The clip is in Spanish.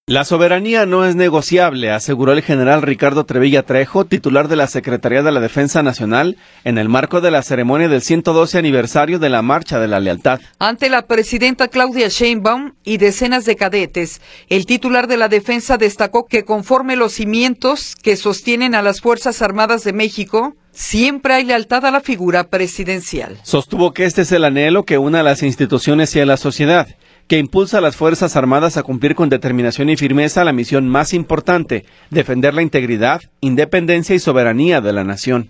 La soberanía no es negociable, aseguró el general Ricardo Trevilla Trejo, titular de la Secretaría de la Defensa Nacional, en el marco de la ceremonia del 112 aniversario de la Marcha de la Lealtad. Ante la presidenta Claudia Sheinbaum y decenas de cadetes, el titular de la Defensa destacó que conforme los cimientos que sostienen a las Fuerzas Armadas de México, siempre hay lealtad a la figura presidencial. Sostuvo que este es el anhelo que une a las instituciones y a la sociedad, que impulsa a las Fuerzas Armadas a cumplir con determinación y firmeza la misión más importante, defender la integridad, independencia y soberanía de la nación.